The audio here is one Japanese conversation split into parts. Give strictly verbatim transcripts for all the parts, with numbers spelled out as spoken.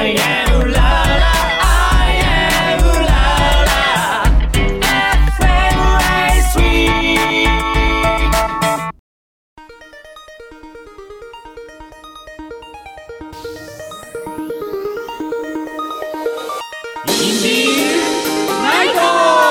I am la la I am la la エフエムエースリー インディーナイト。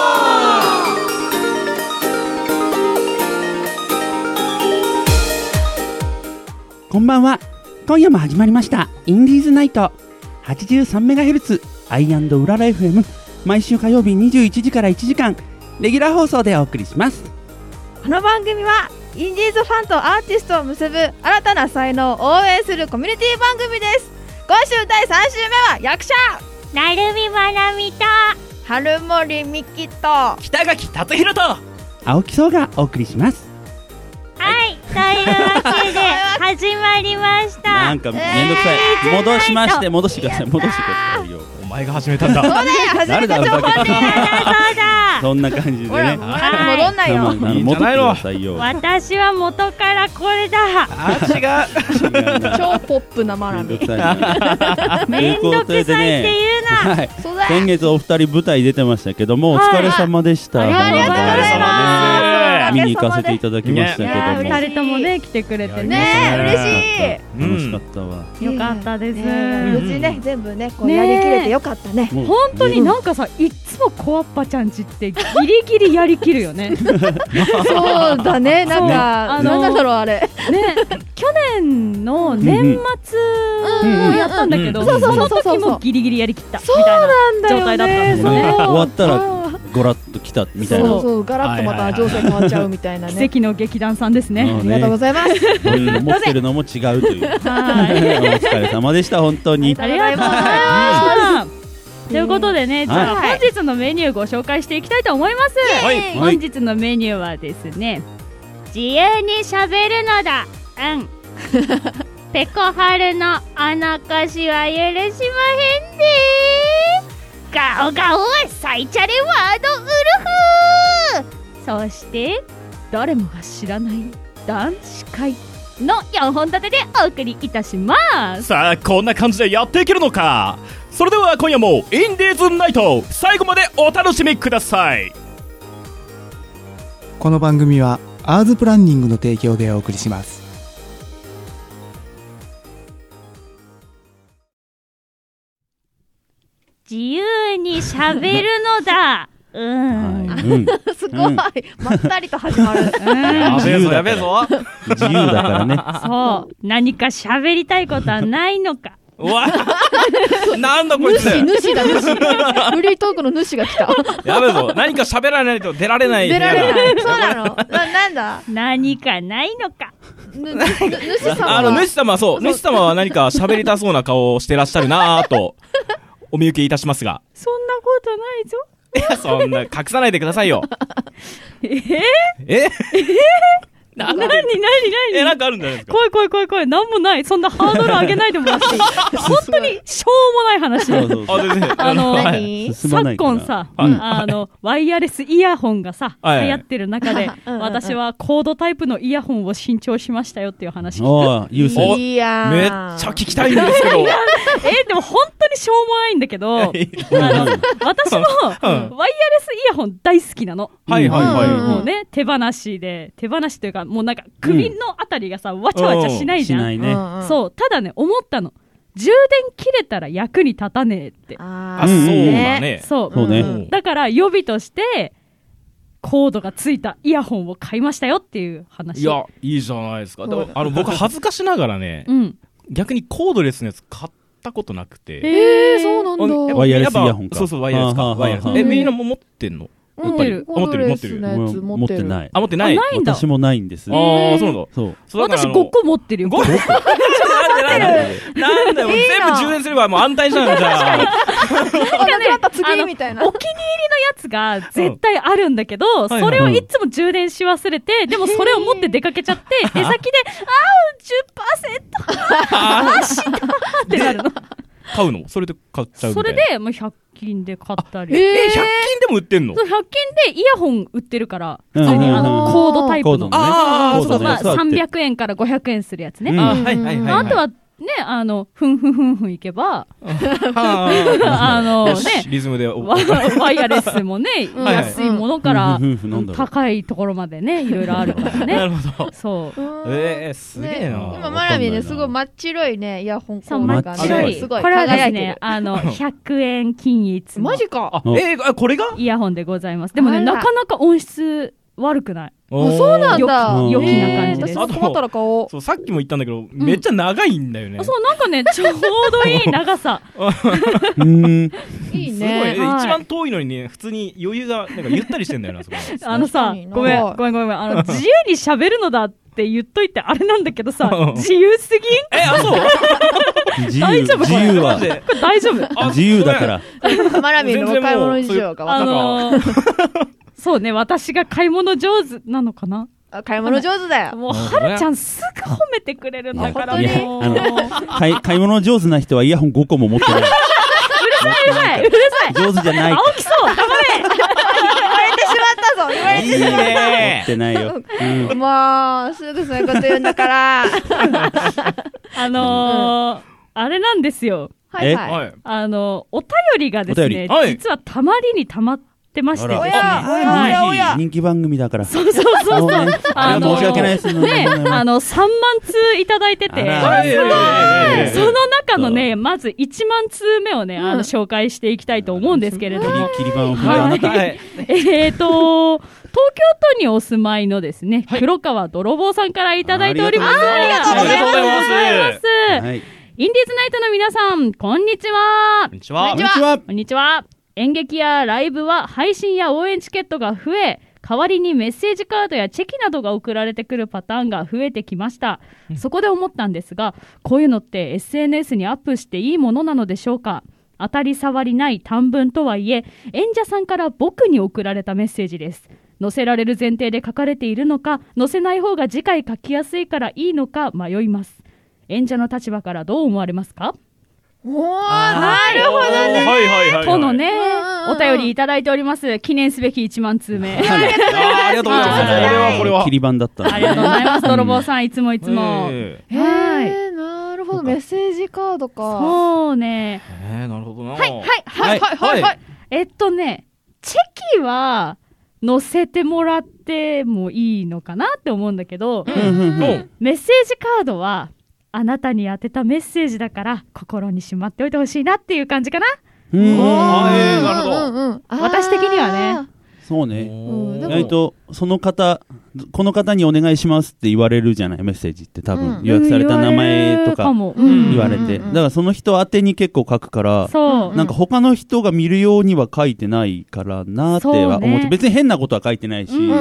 こんばんは。今夜も始まりましたインディーズナイト はちじゅうさんメガヘルツ アイアンド うらら エフエム、 毎週火曜日にじゅういちじからいちじかんレギュラー放送でお送りします。 この番組はインディーズファンとアーティストを結ぶ新たな才能を応援するコミュニティ番組です。今週だいさん週目は役者なるみまなみと春森美希と北垣達弘と青木壮がお送りします。 はい、というわけで始まりました。 なんかめんどくさい、えー、戻しまして戻してください戻してくださいよ。 お前が始めたんだ。 そうだよ、始めた張本人そうだそんな感じでね。 ほら、戻んないよ。 いい戻ってくださいよ。 私は元からこれだ。 あ、違う。 超ポップなマラミ。 めんどくさいって言うな。 はい、先月お二人舞台出てましたけども、お疲れ様でした。 ありがとうございます。 見に行かせていただきましたけども、 二人ともね来てくれてね、 ね嬉しい。 楽しかったわ。 よかったです。 無事ね、全部ねこうやりきれてよかったね。 本当になんかさ、いつもコアッパちゃんちってギリギリやりきるよね。 そうだね、なんかなんだろうあれ。ね、 去年の年末をやったんだけど、その時もギリギリやりきったみたいな状態だったんですよね。 終わったらゴラッと来たみたいな。 そうそう、ガラッとまた情勢変わっちゃうみたいなね。 奇跡の劇団さんですね。 ありがとうございます。 こういうの持ってるのも違うという。お疲れ様でした本当に。 ありがとうございます。ということでね、じゃあ本日のメニューご紹介していきたいと思います。本日のメニューはですね、自由にしゃべるのだ。うん。ペコハルのあなかしは許しまへんで。ガオガオサイチャレワードウルフ。そして誰もが知らない男子会のよんほん立てでお送りいたします。 さあ、こんな感じでやっていけるのか。それでは今夜もインディーズナイト、最後までお楽しみください。 この番組はアーズプランニングの提供でお送りします。 自由にしゃべるのだ。うん、 はい、うん、 すごい、うん、まったりと始まる。 やべえぞやべえぞ。 自由だからね。 そう、何かしゃべりたいことはないのか。 うわなんだこいつ。 主主だ主。フリートークの主が来た。 やべえぞ、何か喋らないと出られない。 出られない。そうなの。な、なんだ。 何かないのか。 主様。 あの主様はそう、主様は何か喋りたそうな顔をしてらっしゃるなぁとお見受けいたしますが。 そんなことないぞ。 いや、そんな隠さないでくださいよ。 えー、 ええなになになにえ、なんかあるんじゃないですか。 怖い怖い怖い怖い、なんもない。そんなハードル上げないでもらっていい。本当にしょうもない話。 そうそうそう、 あ、全然。あの、 何昨今さ、うん、あの、ワイヤレスイヤホンがさ、はい、流行ってる中で、私はコードタイプのイヤホンを新調しましたよっていう話。 おユースいやめっちゃ聞きたいんですけど。 え、でも本当にしょうもないんだけど、あの私も、うん、ワイヤレスイヤホン大好きなの。 はいはいはい。 もうね、手放しで、手放しというか、もうなんか首のあたりがさ、わちゃわちゃしないじゃん。 しないね。 そう、ただね、思ったの。充電切れたら役に立たねえって。 ああ、そうだね。 そう。 そうね。 だから予備としてコードがついたイヤホンを買いましたよっていう話。 いや、いいじゃないですか。でもあの僕恥ずかしながらね、うん、逆にコードレスのやつ買ったことなくて。 えー、そうなんだ。 ワイヤレスイヤホンか。 そうそう、ワイヤレスか。ワイヤレス。え、みんなも持ってんの？ 持ってる。 持ってる持ってる。 持ってない。 あ、持ってない。 私もないんです。 ああ、そうなんだ。 そう。 私ごこ持ってるよ。ごこ。 なんでなんで全部充電すればもう安泰じゃんじゃあ。 なんかね、次みたいな。 お気に入りのやつが絶対あるんだけど、それをいつも充電し忘れて、でもそれを持って出かけちゃって、出先で、あー、じゅっパーセント。あー、したってなるの。 買うの？それで買っちゃうみたいな。 それでもうひゃく均で買ったり。 えー、ひゃく均でも売ってんの？ そう、ひゃく均でイヤホン売ってるから、普通にあのコードタイプの。 ああ、そう、まあさんびゃくえんからごひゃくえんするやつね。 あ、はいはいはい。 あとはあのふんふんふんふんいけばあのねリズムでワイヤレスもね安いものから高いところまでねいろいろあるからね。 なるほど。 そう。 えー、すげえな。 今マナミねすごい真っ白いねイヤホン。 そう真っ白い。 すごいこれはですねあのひゃくえん均一マジか。 えー、これがイヤホンでございます。でもねなかなか音質悪くない。 あ、そうなんだ。 良きな感じです。 あと困ったら買おう。 そうさっきも言ったんだけど、めっちゃ長いんだよね。 そうなんかねちょうどいい長さ。 うん。 いいね。 一番遠いのにね普通に余裕がなんかゆったりしてんだよな。 あのさごめんごめんごめんあの自由に喋るのだって言っといてあれなんだけどさ自由すぎん？ えあそう？ 大丈夫自由はこれ大丈夫？ 自由だから。 マナミのお買い物事情が分かった。 そうね私が買い物上手なのかな。 買い物上手だよ。 もうはるちゃんすぐ褒めてくれるんだからもうあの買い買い物上手な人はイヤホンごこも持ってない。うるさいうるさい上手じゃない。 青木そう黙れ。 言われてしまったぞ言われてしまった。 持ってないよ。 うん、もうすぐそういうこと言うんだから。 あのー、あれなんですよ。 はいはい。 あのお便りがですね実はたまりにたまってましてですね、 人気番組だから。 そうそうそうそう。 あの申し訳ないですね。あのさんまんつういただいてて、その中のねまずいちまんつうめをねあの紹介していきたいと思うんですけれども、 切り板を踏んだあなた。 えっと東京都にお住まいのですね黒川泥棒さんからいただいております。 ありがとうございます。 ありがとうございます。インディーズナイトの皆さんこんにちは。 こんにちは。 こんにちは。 こんにちは。演劇やライブは配信や応援チケットが増え代わりにメッセージカードやチェキなどが送られてくるパターンが増えてきました、うん、そこで思ったんですがこういうのって エスエヌエス にアップしていいものなのでしょうか。当たり障りない短文とはいえ演者さんから僕に送られたメッセージです。載せられる前提で書かれているのか載せない方が次回書きやすいからいいのか迷います。演者の立場からどう思われますか。 おーなるほどね。 はいはいはい。 とのねお便りいただいております。記念すべきいちまんつうめ。 ありがとうございます。これはこれは切り板だった。 ありがとうございます。泥棒さんいつもいつも。はい。 なるほどメッセージカードか。 そうね。 えーなるほどな。 はいはいはいはいはい。 えっとねチェキは載せてもらってもいいのかなって思うんだけど、メッセージカードはあなたに宛てたメッセージだから心にしまっておいてほしいなっていう感じかな。 うん。 あえー、なるほど、うんうん、 私的にはね。 そうね。意外とその方この方にお願いしますって言われるじゃないメッセージって多分、うん、予約された名前とか言われて、だからその人宛てに結構書くから、そうなんか他の人が見るようには書いてないからなっては思って、ね、別に変なことは書いてないし、うんうん、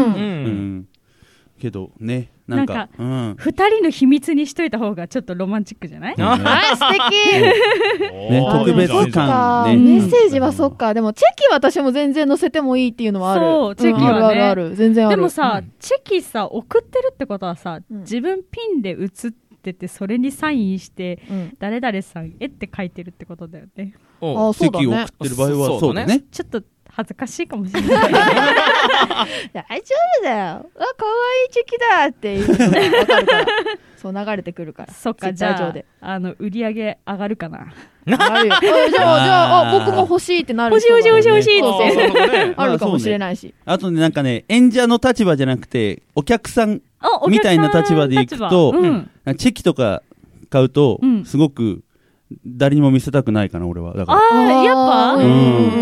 けどね。なんか、なんかうん、ふたりの秘密にしといた方がちょっとロマンチックじゃない？ あ、素敵ね、特別感ね。 メッセージはそっか。でもチェキ私も全然載せてもいいっていうのはある。 そう、チェキはね、うん、 あるあるある全然ある。 でもさ、うん、チェキさ送ってるってことはさ、うん、自分ピンで写っててそれにサインして、うん、誰々さん絵って書いてるってことだよね。 あ、そうだね。 チェキを送ってる場合はそうだね。 ちょっと恥ずかしいかもしれない。大丈夫だよ。あ、可愛いチェキだっていうのが分かるから。そう流れてくるから。 そっか、じゃああの売り上げ上がるかな。 上がるよ。じゃあじゃあ僕も欲しいってなる。 欲しい欲しい欲しい欲しいってあるかもしれないし。 あとねなんかね演者の立場じゃなくてお客さんみたいな立場でいくと、チェキとか買うとすごく誰にも見せたくないかな俺は。だからあーやっぱ、うん、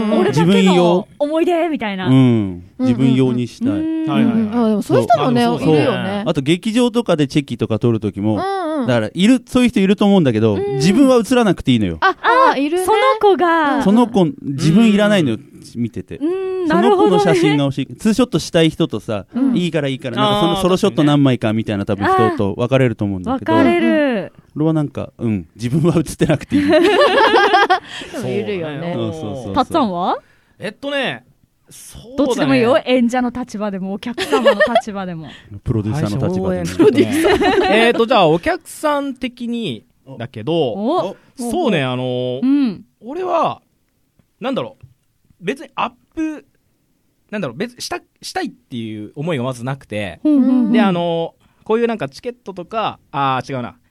俺だけの思い出みたいな、 うん、自分用にしたい。 はいはいはい。でもそういう人もねいるよね。 あと劇場とかでチェキとか取るときも、うんうん、だからいるそういう人いると思うんだけど、うん、自分は映らなくていいのよ。 ああいるね。 その子がその子自分いらないのよ、見てて。 うんその子の写真が欲しい。ツーショットしたい人とさ、うん、いいからいいからなんかそのソロショット何枚かみたいな多分人と分かれると思うんだけど。 分かれる。 俺はなんかうん自分は写ってなくていい。 そういるよね。 たっつぁんは？ えっとね、そうだね。 どっちでもいいよ。演者の立場でもお客様の立場でも。 プロデューサーの立場でも。 プロデューサー。えっとじゃあお客さん的にだけど、そうねあの、うん、俺はなんだろう別にアップなんだろう別したしたいっていう思いがまずなくて、うんうんうん、であのこういうなんかチケットとかあー違うな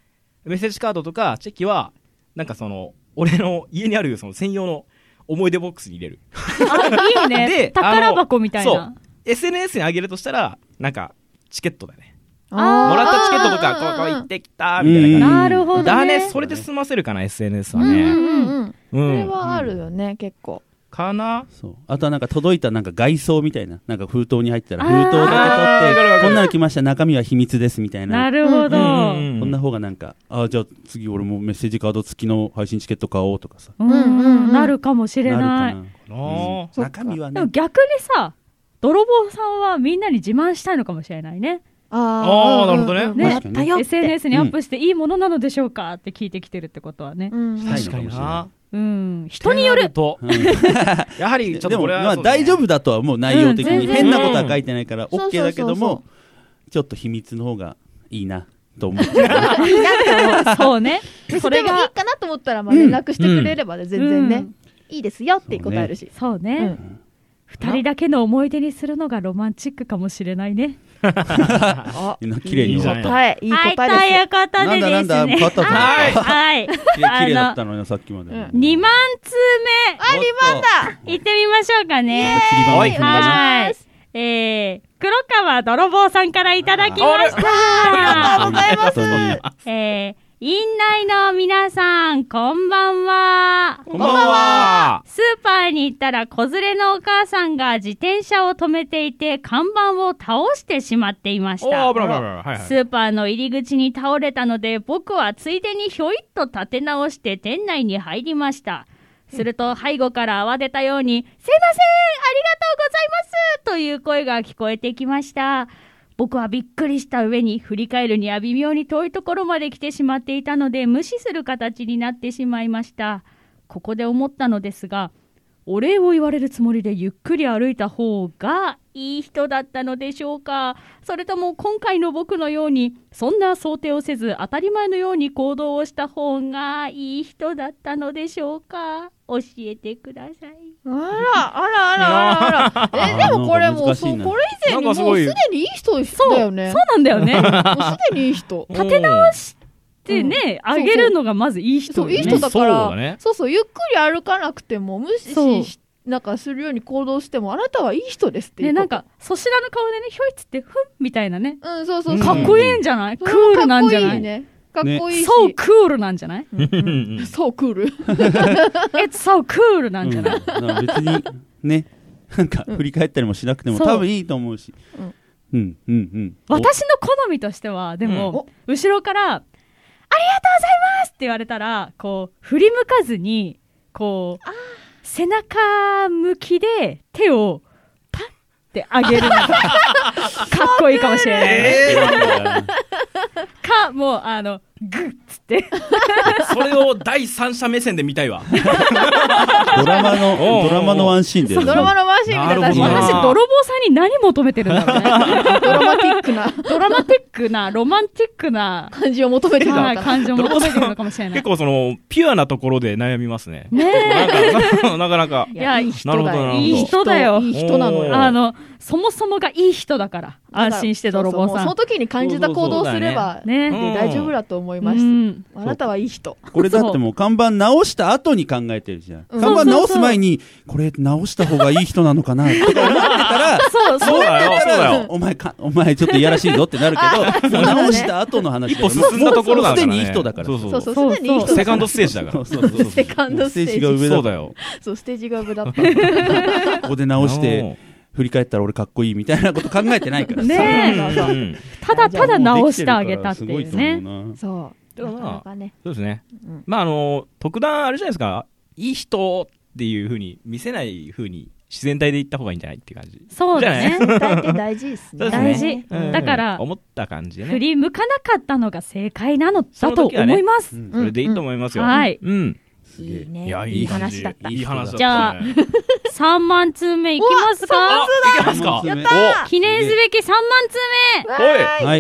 メッセージカードとかチェキはなんかその俺の家にあるその専用の思い出ボックスに入れる。 あ、いいね。 で宝箱みたいな。 そう エスエヌエス にあげるとしたらなんかチケットだね。 あもらったチケットとかここ行ってきたみたいな感じ。 なるほどね。 だね、それで済ませるかな エスエヌエス はね。 うんうんうん。そうんれはあるよね、結構。 かな。 そうあとはなんか届いたなんか外装みたいななんか封筒に入ったらあー封筒だけ取ってあーこんなの来ました中身は秘密ですみたいな。 なるほど。 うんこんな方がなんかあじゃあ次俺もメッセージカード付きの配信チケット買おうとかさうんうんなるかもしれなるない。 かな。 なうんそっか中身はねでも逆にさ、泥棒さんはみんなに自慢したいのかもしれないね。 ああーなるほどねうんうんねもらったよって。 エスエヌエス にアップしていいものなのでしょうかって聞いてきてるってことはね。 うんしたい確かにな。 うん。人による。 とうんやはりちょっでもとこれはまあ大丈夫だとはもう内容的にうん全然変なことは書いてないからうん OK だけどそうそうそうもちょっと秘密の方がいいなと思ってそうね。そそれれが、 がいいかなと思ったらまあ連絡してくれればね、全然ね、 うんいいですよって答えるし。 そうね。 うん二人だけの思い出にするのがロマンチックかもしれないね。 あみんな綺麗にいいじゃない終わった。 答え、いいはい、と答えいうことでですね。 なんだなんだ変わったぞはい。はい。 綺麗綺麗だったのよさっきまで。 うんにまん通あ、にばんだ目、行ってみましょうかね。 切りはい板を踏んだなはい。えー、黒川泥棒さんからいただきました。 ありがとうございます。 本当にえー、院内の皆さん、こんばんは。 こんばんは。 スーパーに行ったら子連れのお母さんが自転車を止めていて看板を倒してしまっていましおたー、ブラブラブラ。はいはい。 スーパーの入り口に倒れたので僕はついでにひょいっと立て直して店内に入りました。すると背後から慌てたように「すいません、ありがとうございます」という声が聞こえてきました。僕はびっくりした上に振り返るには微妙に遠いところまで来てしまっていたので無視する形になってしまいました。ここで思ったのですが、お礼を言われるつもりでゆっくり歩いた方がいい人だったのでしょうか、それとも今回の僕のようにそんな想定をせず当たり前のように行動をした方がいい人だったのでしょうか。教えてください。 あら、あら、あら、あら、あら。え、でもこれもう、そう、 難しいなこれ以前にもうすでにいい人だよね。 そうなんだよね。 もうすでにいい人。 立て直しでね、 うんあげるのがまずいい人そう、 よね。 いい人だかそうだら、 ねそうそう、ゆっくり歩かなくても、無視そうし、なんかするように行動しても、あなたはいい人ですっていうね、 こと。 なんか、そしらの顔でね、ひょいっつって、ふんみたいなね。 うん、そうそううんそう。 かっこいいんじゃない、 それもクールなんじゃない、 かっこいいね。かっこいいし。 そうクールなんじゃないうんそう、クール。 It's so cool なんじゃない、 うんだから別にねなんか振り返ったりもしなくてもそう多分いいと思うしうんうんうんうん私の好みとしては、でも、後ろから、ありがとうございますって言われたら、こう、振り向かずに、こう、背中向きで手をパッて上げるのが、かっこいいかもしれない。 えか、もう、あの、グッつって。 ー、それを第三者目線で見たいわ。 ドラマのおうおうドラマのワンシーンでそう、ドラマのワンシーンみたいな確なるほどなか私、泥棒さんに何求めてるんだろうね。 にドラマティックなドラマティックな、ロマンティックな、 感じを求めてるのはい、 かな。 感情を求めてるのかもしれない。 結構その、ピュアなところで悩みますね。 ねなんか、なかなか。 いや、いい人なるほどだよ。 なるほどいい人だよ。 いい人なのよ。 おーあの、そもそもがいい人だから、安心して泥棒そうそうもうそのさん。 時に感じた行動をすれば、 ねでうん大丈夫だと思います。 うんあなたはいい人。 これだってもう看板直した後に考えてるじゃんうん看板直す前にこれ直した方がいい人なのかなって思ってたらそう、そう。 そうだよ、そうだよ。 お前かお前ちょっといやらしいぞってなるけどもう直した後の話だから一歩進んだところだからね。 もうすでにいい人だからそうそうそうそう、 そうすでにいい人だセカンドステージだから。 そうそうそうセカンドステージステージが上だそうだよ。 そう、ステージが上だった。 ここで直して振り返ったら俺かっこいいみたいなこと考えてないからねえそうそうそううんただただ直してあげたっていうすごいとね。 思うなそう。 でもまあなかなかね。 そうですねうん。 まああの、特段あれじゃないですか、いい人っていう風に見せない風に自然体で言った方がいいんじゃないっていう感じ。 そうだね。 全体って大事ですね。 そうですね大事。 うんだから思った感じで振ね。 り向かなかったのが正解なのだとその時はね思います。 うんそれでいいと思いますよ。 はいうん。 すげえいいね。 いや、いいいい感じ話だった。 いい話だったね。 じゃあさんまん通目いきますか。 あ、いけますかやったー記念すべきさんまん通目。 おいわーいはい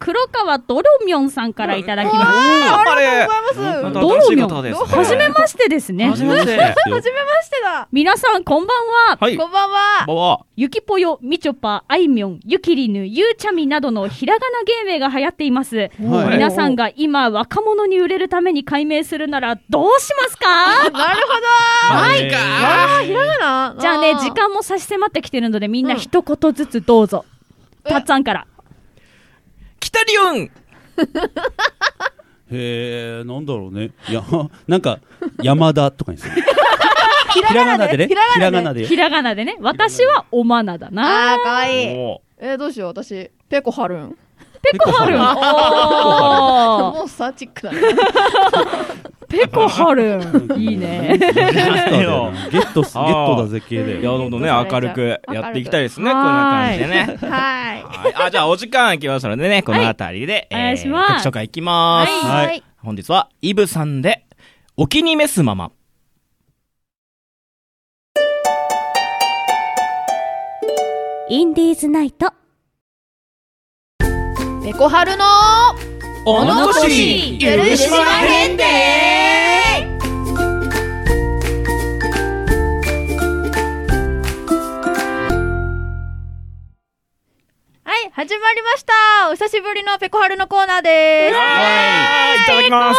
黒川ドロミョンさんからいただきました。 ありがとうございます。 ドロミョン、はじめましてですね。 はじめまして。 はじめましてだ。 皆さんこんばんは。 はい。 こんばんは。 こんばんは。 ゆきぽよ、みちょぱ、あいみょん、ゆきりぬ、ゆうちゃみなどのひらがな芸名が流行っています。 はい皆さんが今若者に売れるために改名するならどうしますか？ なるほど。 はいか。 あー、ひらがな。 じゃあね、時間も差し迫ってきてるのでみんな一言ずつどうぞ。たっつぁんから。 キタリオン。 へえ、なんだろうね。いや、なんか山田とかにする。ひらがなでね。ひらがなで。 ひらがなでね。私はおまなだな。 あー、かわいい。 おえー、どうしよう、私。ペコハルン。 ペコハルン。おー。 もうサーチックだね。 ペコハルン。いいね。 ゲットす、ゲットだぜ系で。 いや、どんどんね、明るくやっていきたいですね。こんはーいな感じでね。 はい。 はいあ、じゃあお時間来ましたのでね、このあたりで、 お願いします曲紹介いきます。 はい。 はい本日は、イブさんで、お気に召すまま。 インディーズナイト。 ペコハルのお残し許しまへんではい、始まりました。お久しぶりのペコハルのコーナーでーす。 はい、いただきます。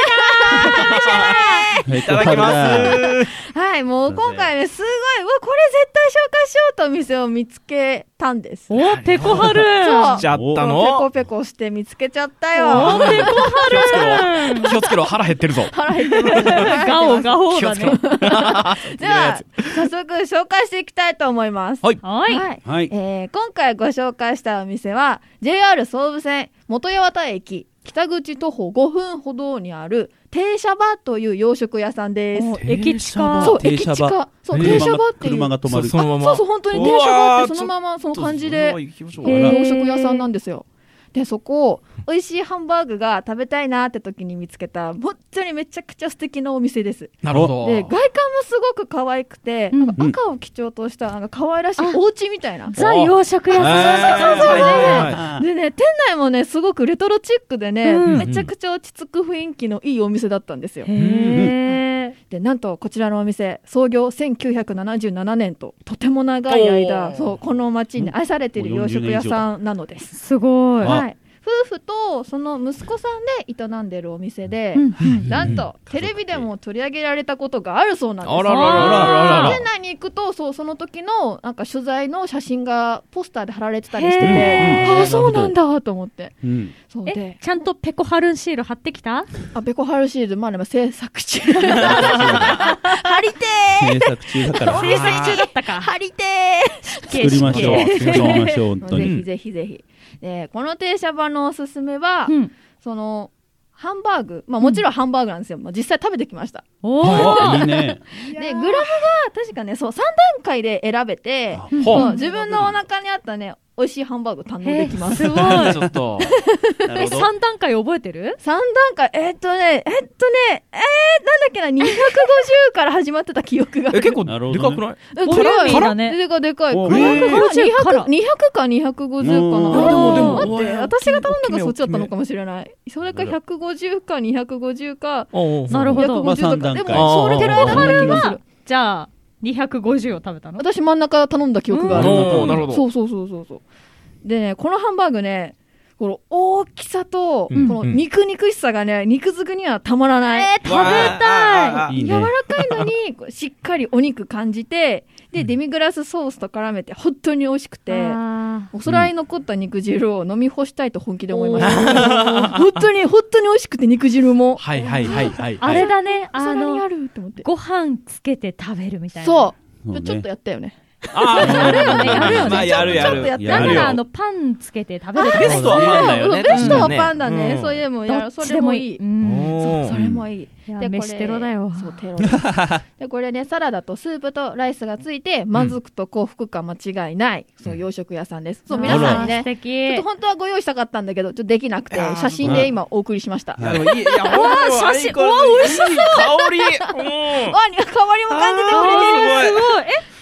いいただきます。 はい、もう今回ね、すごい、うわ、これ絶対紹介しようとお店を見つけたんです。 お、ペコハルン。 そうしちゃったペコのペコして見つけちゃったよ。 お、ペコハルン。 気をつけろ、腹減ってるぞ。 腹減ってます。 ガオガオだね。 では、早速紹介していきたいと思います。 はい。 はい。 はい。 はい。 えー、今回ご紹介したお店は ジェイアール 総武線元八幡駅北口徒歩ごふんほどにある停車場という洋食屋さんです。 駅近。 そう、 停駅近車場。 そう、 車停車場っていう。 車が止まる。 そのままそうそう、本当に停車場ってそのままその感じで、 ちょっとそれは行きましょうえーかね洋食屋さんなんですよ。で、そこ、美味しいハンバーグが食べたいなって時に見つけた、本当にめちゃくちゃ素敵なお店です。 なるほど。 で、外観もすごく可愛くて、 うんなんか赤を基調とした、なんか可愛らしいお家みたいな。 ザ洋食屋さん。 そうそうそうはでね、店内もね、すごくレトロチックでね、 うんめちゃくちゃ落ち着く雰囲気のいいお店だったんですよ。 へー。 で、なんとこちらのお店、創業せんきゅうひゃくななじゅうななねんと、とても長い間、 おーそう、この町に愛されている洋食屋さんなのです。 すごい。 あはい。夫婦とその息子さんで営んでるお店で、 うんなんとテレビでも取り上げられたことがあるそうなんです。 あらららららら店内に行くと、そう、その時のなんか取材の写真がポスターで貼られてたりしてへて、 ーああ、そうなんだと思って。 うん。 そうえで、、 ちゃんとペコハルンシール貼ってきた？ あ、ペコハルシール、まあでも制作中。貼りて制作中だから。 制作中だったーか。 貼りて作りましょう。作りましょう、本ー当に。 ぜひぜひぜひ。で、この停車場のおすすめは、 うん。 その、ハンバーグ。まあもちろんハンバーグなんですよ。まあ実際食べてきました。 おー。 いいね。 で、グラムが確かね、そう、さん段階で選べて、 ほそうう自分のお腹にあったね、美味しいハンバーグ堪能できます。 すごい。 ちょっと。なるえ、 ほど。 三段階覚えてる？ さん段階、えーっとね、えーっとね、えー、なんだっけな、にひゃくごじゅうから始まってた記憶がある。 え、結構、 なるほどねでかくないうんボリューミーだね。 でかでかい。 おこれえーからごじゅうからにひゃくかにひゃくごじゅうかな。 うんあ、でもでもも、待って、 うわ私が頼んだ大きめがそっちだったのかもしれない。それかひゃくごじゅうかにひゃくごじゅうか、 おうなるほどにひゃくごじゅうとか。でまあ三段階も、それぐらいだった気がする。 じゃあ、にひゃくごじゅうを食べたの？ 私真ん中頼んだ記憶がある。 おーなるほど。 そうそうそうそうそう。でね、このハンバーグね、この大きさと、 うんこの肉肉しさがね、肉づくにはたまらない。 えー、食べたい。 いいね。 柔らかいのに、こうしっかりお肉感じて、で、デミグラスソースと絡めて、本当に美味しくて、 あお皿に残った肉汁を飲み干したいと本気で思いました。本当に、本当に美味しくて、肉汁も。 はいはいはいはい。 ーあれだね、あお皿にあの、 るって思って。 ご飯つけて食べるみたいな。 そう。 そうねちょっとやったよね。 あーやるよねやるよねまあやるやる。 ちょっとやってだかやるよらあのパンつけて食べるとかベストはパンだよね。 ベストはパンだね。 うんそういうのもどやる。そっちでもれもいい。 いい。うんそう、それもいい。 いやで、これ飯テロだよそう、テロです。で、これね、サラダとスープとライスがついて、満足と幸福感間違いない、そう、洋食屋さんです。そう、皆さんにね、 素ちょっ敵と。本当はご用意したかったんだけど、ちょっとできなくて、 いやー写真で今お送りしました。 いやでもいい、いや、ほんと写真いいこれうわ美味しそういい香り。うん。 あ、香りも感じてくれてる。 すごい。え、こ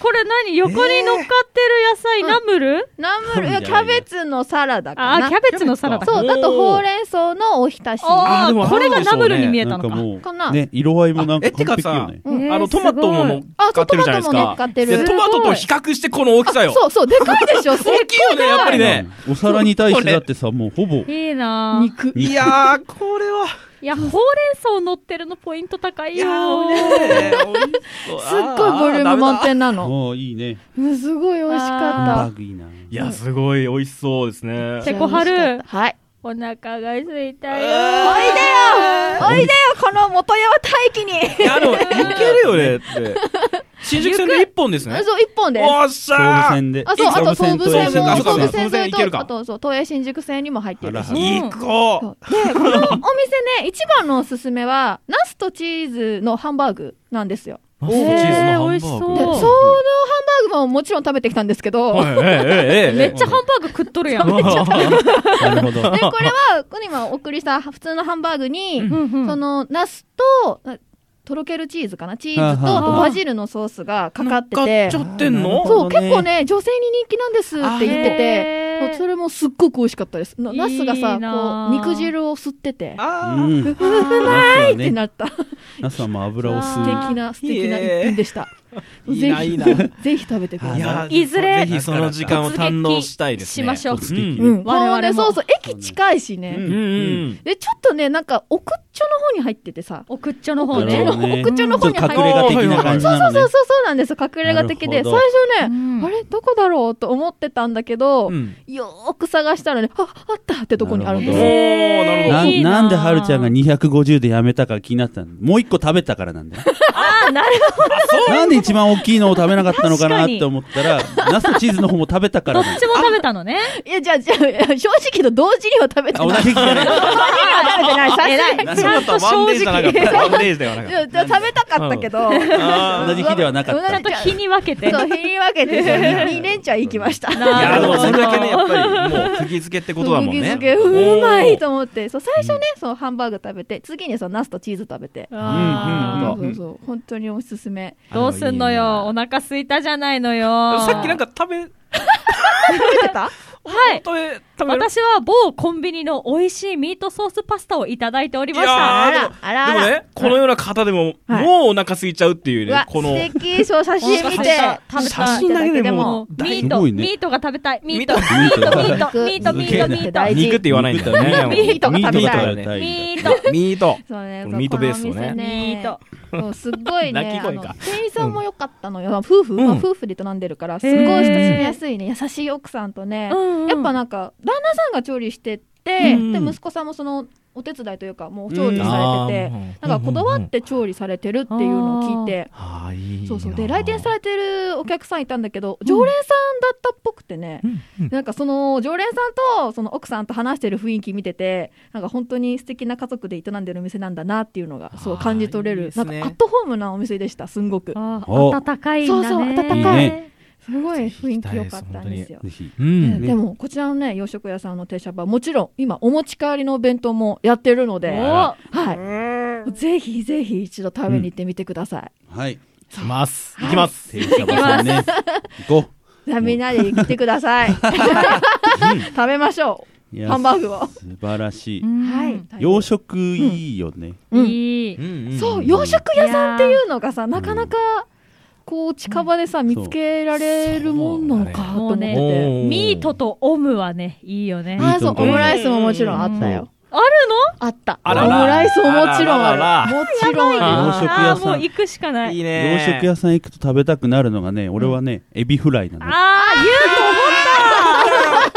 これ何横に乗っかってる野菜、ナムルナムル、いやキャベツのサラダかな。 あ、キャベツのサラダ。 そう、あとほうれん草のおひたし。 あー、これがナムルに見えたのか。 かな。 ね、色合いもなんか完璧よね。 あのトマトも乗っかってるじゃないですか。でトマトと比較してこの大きさよ。 そうそう、でかいでしょ。 大きいよね、やっぱりね。 お皿に対してだってさ、もうほぼいいな肉。 いやー、これは。 いや、ほうれん草乗ってるのポイント高いよー。すっごいボリューム満点なの。 おいいね。 すごい美味しかった。 ハンバーグいいな。 いや、すごい美味しそうですね。 てこはる。 はい。 お腹が空いたよ。 おいでよおいでよこの元山大気に。 いや、でも、いけるよねって。新宿線で一本ですね。 そう、一本です。 おっしゃー。 総武線で。 あ、そう、あと総武線も、 総総武武線いけるか。 あと、そう、東映新宿線にも入ってるし。 行こう。で、このお店ね、一番のおすすめは、ナスとチーズのハンバーグなんですよ。 ナスとチーズのハンバーグ。 で、そのハンバーグももちろん食べてきたんですけど、 めっちゃハンバーグ食っとるやん。 なるほど。 で、これは、今お送りした普通のハンバーグに、その、ナスと、とろけるチーズかなチーズとバジルのソースがかかってて、 ちゃってんの？ そう、結構ね、女性に人気なんですって言ってて、それもすっごく美味しかったです。ナスがさ、こう、肉汁を吸ってて、 あー、うまいってなった。 ナスはもう油を吸う。 素敵な、素敵な一品でした。 いいな、いいな。 ぜひ食べてください。いずれ、 ぜひその時間を堪能したいですね。 しましょう。 うん。我々も。そうそう、駅近いしね。で、ちょっとね、なんか、奥っちょの方に入っててさ。 奥っちょの方ね。 奥っちょの方に入ってて。 隠れ家的な感じなのね。 そうそうそうそうなんです。隠れ家的で。最初ね、あれどこだろうと思ってたんだけど、よーく探したらね、あ、あったってとこにあるんですよ。なるほど。なんではるちゃんがにひゃくごじゅうでやめたか気になったの？もう一個食べたからなんだよ。 ああ、なるほど。 なんで一番大きいのを食べなかったのかなって思ったら、ナスとチーズの方も食べたから。 どっちも食べたのね。 いや、じゃあ、じゃあ、正直と同時には食べてない。 同じじゃない。 同時には食べてない。さすがに。 ちゃんと正直。 ワンデーじゃなかった。ワンデーではなかった。 じゃあ食べたかったけど。 同じ日ではなかった。 ちゃんと日に分けて。 そう、日に分けて。に連チャン行きました。 いや、でもそれだけね、やっぱり、もう、釘付けってことだもんね。 釘付け、うまいと思って。そう、最初ね、そのハンバーグ食べて、次にそのナスとチーズ食べて。 ああ、そうそう。本当におすすめ。 どうすんのよ。お腹空いたじゃないのよ。 さっきなんか食べ、食べてた？ はい。私は某コンビニの美味しいミートソースパスタをいただいておりました。 あら、あら。 でもね、このような方でも、もうお腹空いちゃうっていうね、この。 素敵、そう、写真見て。 写真だけでも、 ミート、ミートが食べたい。ミート、ミート、ミート、ミート、ミート、ミート、ミート。 肉って言わないんだよね。 ミートが食べたい。 ミート。 ミート。 そうね、 ミートベースをね。 ミート。すっごいね、 あの店員さんも良かったのよ。夫婦、まあ夫婦で営んでるから、すごい親しみやすいね、優しい奥さんとね、やっぱなんか旦那さんが調理してて、で息子さんもそのお手伝いというかもう調理されてて、なんかこだわって調理されてるっていうのを聞いて、そうそうで来店されてるお客さんいたんだけど、常連さんだったっぽくてね、なんかその常連さんとその奥さんと話してる雰囲気見てて、なんか本当に素敵な家族で営んでるお店なんだなっていうのがそう感じ取れる、なんかアットホームなお店でした。すんごく温かいんだね。 そうそう温かい。すごい雰囲気良かったんですよ。 うん、 でもこちらのね洋食屋さんの定食はもちろん今お持ち帰りのお弁当もやってるので、はい、ぜひぜひ一度食べに行ってみてください。 うん、はい。 行きます。行きます。 定食屋さんね。行こう。じゃあみんなで来てください。食べましょう。ハンバーグを。 素晴らしい。 はい。 洋食いいよね。 いい。 そう洋食屋さんっていうのがさなかなかこう近場でさ、うん、見つけられるもんなのかと思ってて、 ね、ミートとオムはねいいよね。 あ、そう、オムライスももちろんあったよ。 あるの？ あった。 あららオムライスももちろんある。 あららもちろんある。 洋食屋さん。 もう行くしかない。 いいね。 洋食屋さん行くと食べたくなるのがね、俺はね、エビフライなの。 ああ、言うと思った。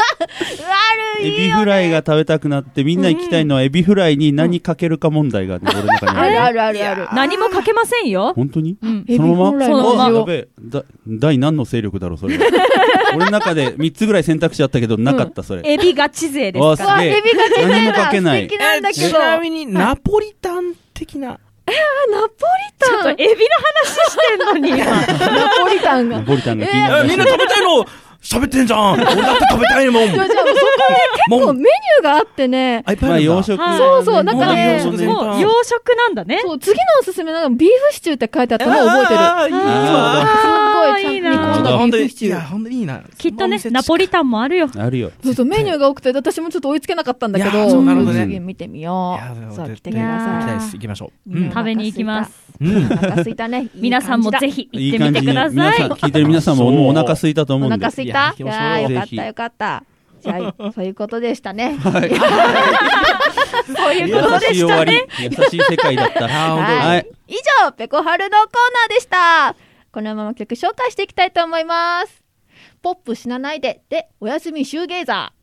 悪いよね。 エビフライが食べたくなってみんな行きたいのはエビフライに何かけるか問題がね、俺の中にある。あるあるある。 何もかけませんよ。 本当に？ うん。 そのまま？ そのまま。 やべえ。だ、第何の勢力だろうそれ。俺の中でみっつぐらい選択肢あったけどなかったそれ。 エビガチ勢ですから。 わ、 エビガチ勢だ。 何もかけない。 素敵なんだけど。 ちなみにナポリタン的な。 えー、ナポリタン。 ちょっとエビの話してんのに今。 ナポリタンが。 ナポリタンが気になる。 みんな食べたいの喋ってんじゃん。俺だって食べたいもん。 じゃあそこで結構メニューがあってね。 まあ洋食。 そうそう、なんかね、 もう洋食なんだね。 そう、次のおすすめなんかビーフシチューって書いてあったのを覚えてる。 ああ、いいわ。 すごいちゃんと煮込んだビーフシチュー。 いや本当にいいな。 きっとねナポリタンもあるよ。 あるよ。 そうそうメニューが多くて私もちょっと追いつけなかったんだけど、 そうなるほどね。 次見てみよう。そう来てください。 行きたいです。行きましょう。 食べに行きます。 お腹空いたね。 皆さんもぜひ行ってみてください。 皆さん聞いてる皆さんももうお腹空いたと思うんで。 お腹空いた。いやよかったよかった。じゃあそういうことでしたね。 はい。 そういうことでしたね。 優しい世界だった。 はい。以上ペコハルのコーナーでした。このまま曲紹介していきたいと思います。ポップ死なないででおやすみシューゲイザ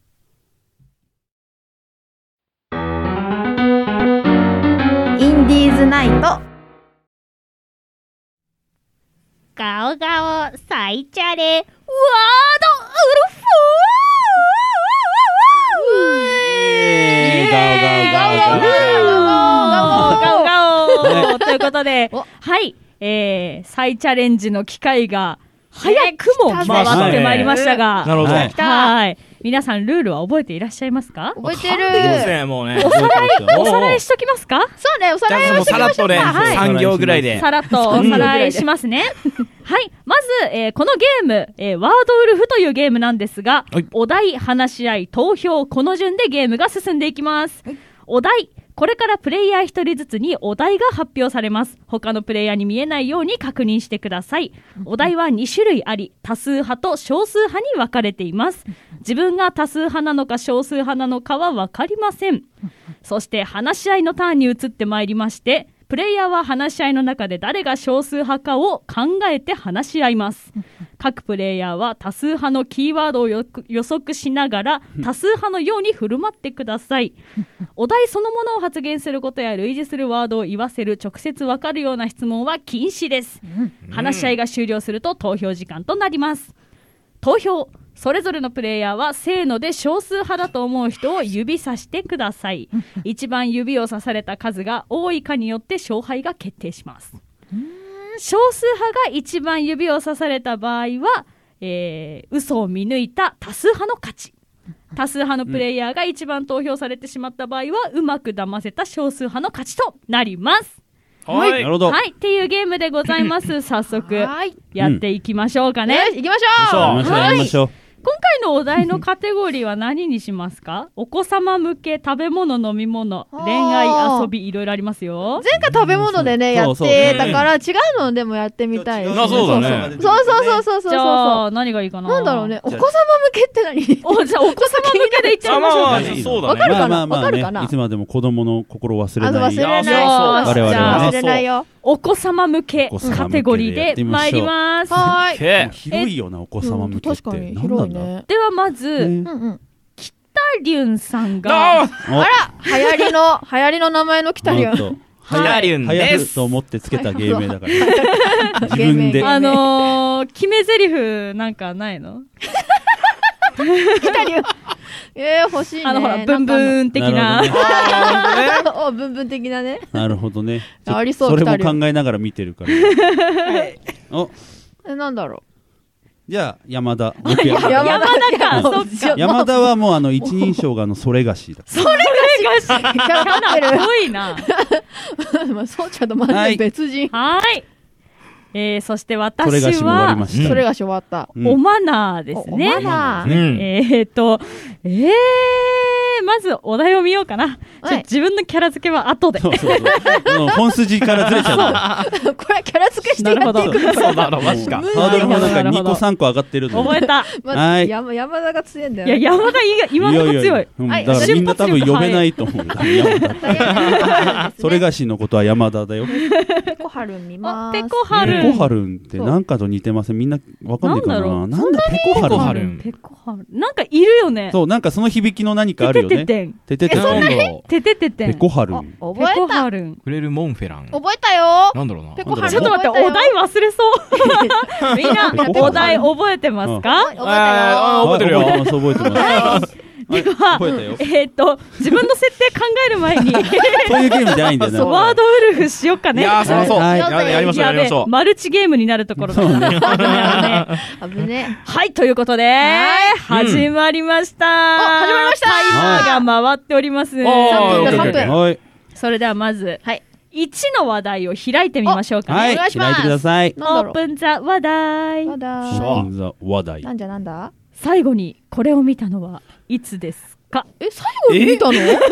ー。インディーズナイト。 ガオガオサイチャレワードウルフーガオガオガオガオガオガオということで、はい、えー、再チャレンジの機会が早くも回ってまいりましたが、 なるほど。 はい。皆さんルールは覚えていらっしゃいますか？ 覚えてる。 ね、もうね。 おさらいおさらいしときますか？ そうね、おさらいをしてきましょうか。 さん行ぐらいで。 さらっとおさらいしますね。はい。まず、えー、このゲーム、えー、ワードウルフというゲームなんですが、はい、お題、話し合い、投票、この順でゲームが進んでいきます。はい、お題、これからプレイヤーひとりずつにお題が発表されます。他のプレイヤーに見えないように確認してください。お題はに種類あり、多数派と少数派に分かれています。自分が多数派なのか少数派なのかは分かりません。そして話し合いのターンに移ってまいりまして、プレイヤーは話し合いの中で誰が少数派かを考えて話し合います。各プレイヤーは多数派のキーワードを予測しながら多数派のように振る舞ってください。お題そのものを発言することや類似するワードを言わせる直接わかるような質問は禁止です。話し合いが終了すると投票時間となります。投票、それぞれのプレイヤーはせーので少数派だと思う人を指さしてください。一番指をさされた数が多いかによって勝敗が決定します。少数派が一番指をさされた場合は、えー、嘘を見抜いた多数派の勝ち。多数派のプレイヤーが一番投票されてしまった場合は、うまく騙せた少数派の勝ちとなります。 はい、 なるほど。 はい、っていうゲームでございます。早速やっていきましょうかね。 うん、行きましょう。 やりましょう。やりましょう。 今回のお題のカテゴリーは何にしますか？お子様向け、食べ物、飲み物、恋愛、遊び、いろいろありますよ。 前回食べ物でね、やってたから違うのでもやってみたい。 あ、そうだね。 そうそうそうそうそう。 じゃあ何がいいかな。 なんだろうね。お子様向けって何？ おじゃあお子様向けでいっちゃいましょうかね。 そうだね。 わかるかな。 まあまあね、いつまでも子供の心忘れない。 忘れない。 我々は忘れないよ。 お子様向けカテゴリーで参ります。 はい。 広いよな、お子様向けって。 確かに広いね。 ではまず、キタリュンさんが、 あら、流行りの流行りの名前のキタリュン。 キタリュンです。 流行ると思ってつけた芸名だから。自分で。 あの決め台詞なんかないの？ キタリュン。えー、欲しいね。 あのほら、ブンブン的な。 お、ブンブン的なね。 なるほどね。 ありそう。 それも考えながら見てるから。お、 え、なんだろう。 じゃあ山田。 山田か。そっか。 山田はもうあの一人称があのそれがしだ。 それがし。かな多いな。 まあそうちゃんとまず別人。 はい。えー、そして私はそれがしも終わりました。 それがし終わった。 おマナーですね。 おマナー。 えーと、えー、まずお題を見ようかな。自分のキャラ付けは後で。 そうそうそう。本筋からずれちゃう。これはキャラ付けしてやっていく。 そうだろ、マジか。 ハードルもなんかにこさんこ上がってるの。 覚えた。 はい。 山田が強いんだよ。 いや、山田今のとこ強い。 だからみんな多分呼べないと思う。それがしのことは山田だよ。 ペコハルン見ます。 ペコハルン。 ペコハルンってなんかと似てません？みんなわかんないかな。なんだペコハルン。 ペコハルン。なんかいるよね。 そう、なんかその響きの何かあるよね。 てててん。 てててん。 ててててん。 ペコハルン。 覚えた。 フレルモンフェラン。 覚えたよ。 なんだろうな。 ペコハルン。 ちょっと待って、お題忘れそう。みんな、お題覚えてますか？ 覚えたよ。 覚えてるよ。覚えてます、覚えてます。 では、えっと、自分の設定考える前にそういうゲームじゃないんだよね。 ワードウルフしよっかね。 いや、そうそう。やりましょう、やりましょう。 マルチゲームになるところだね。 危ね。 はい、ということで、始まりました。 始まりました。 タイマーが回っております。 さんぷんだ、さんぷん。 それではまず、 いちの話題を開いてみましょうかね。 はい、 お願いします開いてください。 オープンザ話題。 まだオープンザ話題。 なんじゃなんだ。 最後にこれを見たのはいつですか？ え、最後に見たの？ええ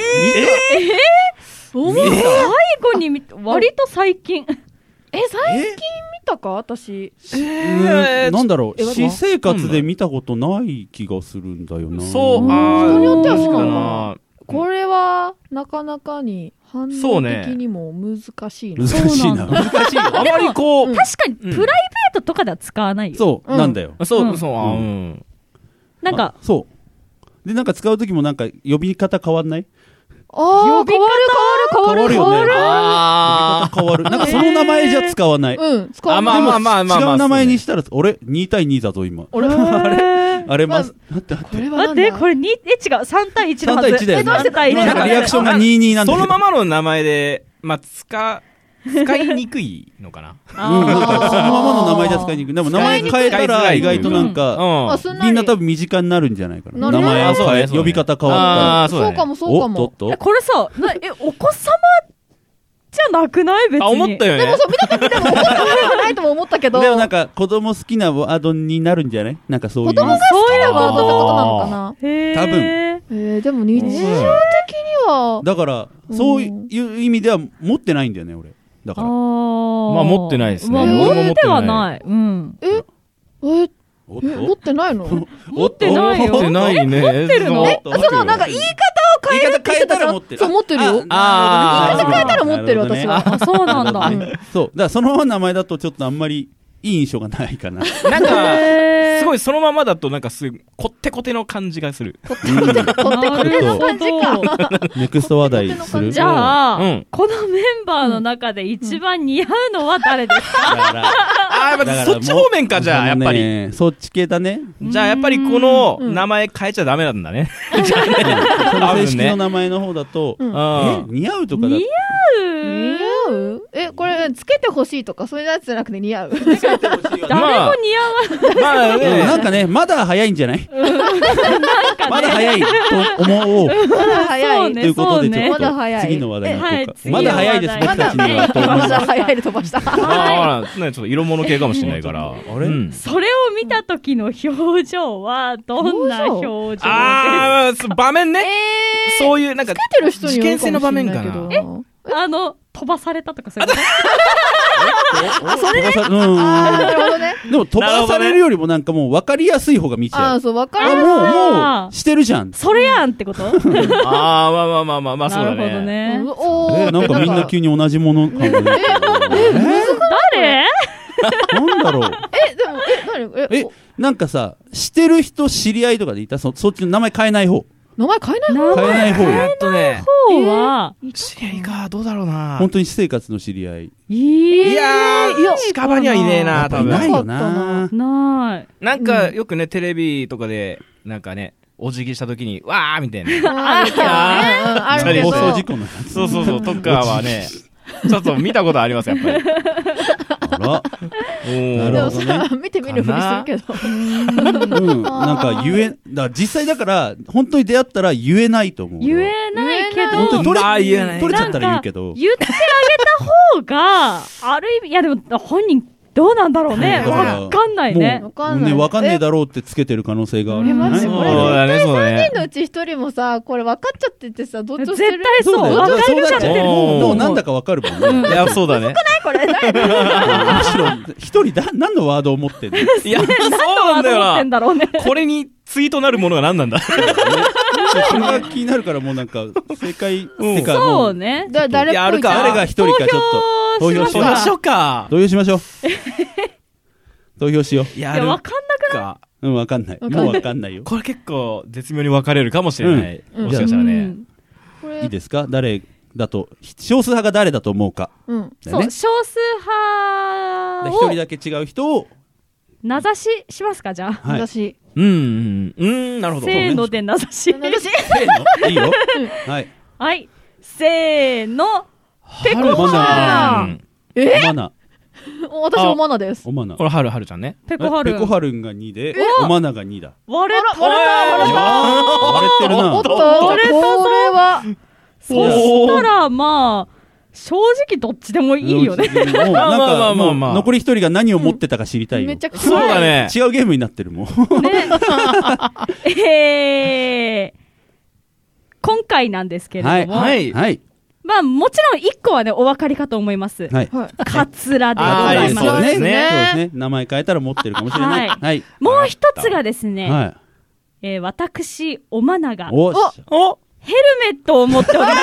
最後に見た、割と最近。 え、最近見たか私。 えー、なんだろう、 え私生活で見たことない気がするんだよな。 そう、あ人によってはそうだかな。 これはなかなかに反応そうね的にも難しいな。 難しいな。 難しいよ。あまりこう、 うん確かにプライベートとかでは使わないよ。 そう、なんだよ。 そうう、 んそう、あうん。 なんか、 あそうでなんか使う時もなんか呼び方変わんない？ ああ、変わる変わる変わる変わるよね。 あ呼び方変わる。なんかその名前じゃ使わない。 うん、使あ、 う。でもまあまあまあまあまあ。 違う名前にしたら、俺に対にだぞ今。 俺はあれままあず待って待って。 これは待って、 なんだ。 これに、え、違う、さん対いちのはず。 さん対いちだよねえ、どうして対いちなんかリアクションがにたいになんだけど。 そのままの名前で、まあ、使、使いにくいのかな。 うん、だからそのままの名前じゃ使いにくい。でも名前変えたら意外となんうか、 ん。 あ、すんなり。 みんな多分身近になるんじゃないかな。 なる名前を変え、 あそうねそうね呼び方変わったら。 あーそうだねそうかもそうかも。 おっとっとえ、これさ、なえ、お子様じゃなくない別に。 あ、思ったよね。 でもそう、見た時でもお子様ではないとも思ったけど。 でもなんか子供好きなワードになるんじゃない？なんかそういう。 子供が好きなワードってことなのかな。 へー多分えー、でも日常的には。 だから、そういう意味では持ってないんだよね、俺。だから。 あーまあ持ってないですねまあ俺も持持ってってないはない。うん。 え、え、 おっえ、持ってないの？ 持ってないよ持ってないね。持ってるのえ、そのなんか言い方を変えるって言ってたじゃん。そう、持ってるよ。 あ言い方変えたら持ってる私は。 あ、そうなんだ。 うんそう。だからそのまま名前だとちょっとあんまりいい印象がないかな。 なんか、 へーすごいそのままだとなんかすごいこってこての感じがする。 こってこての感じか。 ネクスト話題する。 じゃあ、 うんこのメンバーの中で一番似合うのは誰ですか？ だから、 あー、やっぱそっち方面か、じゃあ、やっぱり。 り。そっち系だね。 じゃあ、やっぱりこの名前変えちゃダメなんだね。じゃあね。 その正式多分ねの名前の方だと、 うんえうん似合うとかだ似似合う？え、これ、つけてほしいとか、そういうやつじゃなくて似合う。 誰も似合わまあうんね、 なんかね、まだ早いんじゃないまだ早いと思おう。 まだ早い。 そうねということで、ちょまっとだ早い次の話題に行こうか。 はい次のまだ早いです、 話題僕たちには。と思いまますだ早いで飛ばした。 まあ、ね、ちょっと色物系かもしれないから。 あれうんそれを見た時の表情はどんな表情ですか？ あー、場面ね。 えそういう、なんか、 つけてる人によるかもしれないけど。 事件性の場面かなあの、飛ばされたとかそういうこと？ あ、それね。うん。 あー、なるほどね。 でも飛ばされるよりもなんかもう分かりやすい方が見ちゃう。 あー、そう、わかあ、 る。 もう、 あーもう、してるじゃん。 それやんってこと？ あー、まあまあまあまあ、まあそうだなるほどね。 ね。 おーえ、なんかみんな急に同じもの感が出て誰？ なんだろう。 え、でも、え、何え、 え、なんかさ、してる人知り合いとかでいたそそっちの名前変えない方。 名前変えない方変えない方よ。 えっとね、 方は、 知り合いか、どうだろうな。 本当に私生活の知り合い。 いいやー、 いや近場にはいねえな、多分。 いないよな。 ない。 なんか、よくね、テレビとかで、なんかね、お辞儀した時に、わーみたいな。 あるけどね。うんあるけど。 放送事故のやつ。 そうそうそう、とかはね、ちょっと見たことあります、やっぱり。 あら。 おーなでもるほどねさ、見てみるふりするけど。 うん。なんか言え、だから実際だから、本当に出会ったら言えないと思う。 言えないけど、 本当に取れ、 まあ言えない取れちゃったら言うけど。 言ってあげた方が、ある意味、いやでも本人どうなんだろうね。 だからわかんないね。 わかんない。 ね、わかんねえだろうってつけてる可能性があるえ、 んじゃない。 マジこれそうだね、そうださんにねん。のうちひとりもさ、これ分かっちゃっててさ、どっち絶をしてる対そう。 だよ。 わかそうなっちゃう。 るじゃんってる。 おーもうなんだかわかるもんね。 いや、そうだね。 これ、誰むしろ、一人だ、何のワードを持ってんのいや、そうなんだよ思ってんな。 だろうね。 これにツイートなるものが何なんだ。 それが気になるからもうなんか、正解、ってかもそうね。 だ誰っぽいやるか誰が一人かちょっと、投票しましょう。 投票しましょうか。 投票しましょう。投票しよいやいや、わかんなくない？ か。 う。うん、わかんない。 わかんないもうわかんないよ。 これ結構絶妙に分かれるかもしれない。 うんもしかしたらね。 うんこれいいですか誰だと、少数派が誰だと思うか。 うん。 そう、 だよね。 少数派をで一人だけ違う人を、 名指ししますか、じゃあ。 はい。 私。 うん、うん、うん、なるほど。 せーので名指し。 私せーのいいよ。はい。 はい。せーの。ペコマナうんえおまな。 私もマナです。 おまなこ。れ、はるはるちゃんね。 ペコハルン。 ペコハルンがにで、おまながにだ。 割れた。 割れた割れた割れてるな。 おっと、こ割れたぞれは、 そしたら、まあ、 正直どっちでもいいよね。 もうなんか、 まあまあまあまあもう残り一人が何を持ってたか知りたいよ。 めちゃくちゃそうだね。 違うゲームになってるもん。 ね。えー、今回なんですけれども、 はい。 はい。 まあもちろん一個はね、お分かりかと思います。 はい。 カツラでごあざいます。 そうですね。 そうですね。名前変えたら持ってるかもしれない。 はいはい。 もう一つがですね、 はい。 えー、私、おまなが、 おっしゃおヘルメットを持っておりました。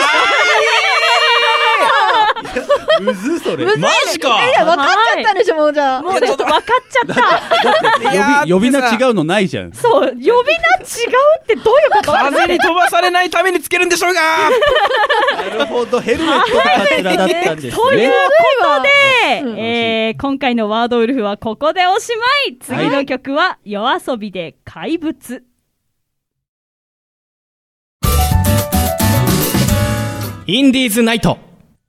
むずそれ。 マジかいや、分かっちゃったんでしょ、もうじゃあ。 もうね、分かっちゃった。 呼び、呼び名違うのないじゃん。 そう、呼び名違うってどういうこと風に飛ばされないためにつけるんでしょうがなるほど、ヘルメットとカツラだったんですというね。 ことで、 うんえー、今回のワードウルフはここでおしまい。次の曲は、夜遊びで怪物。 インディーズナイト。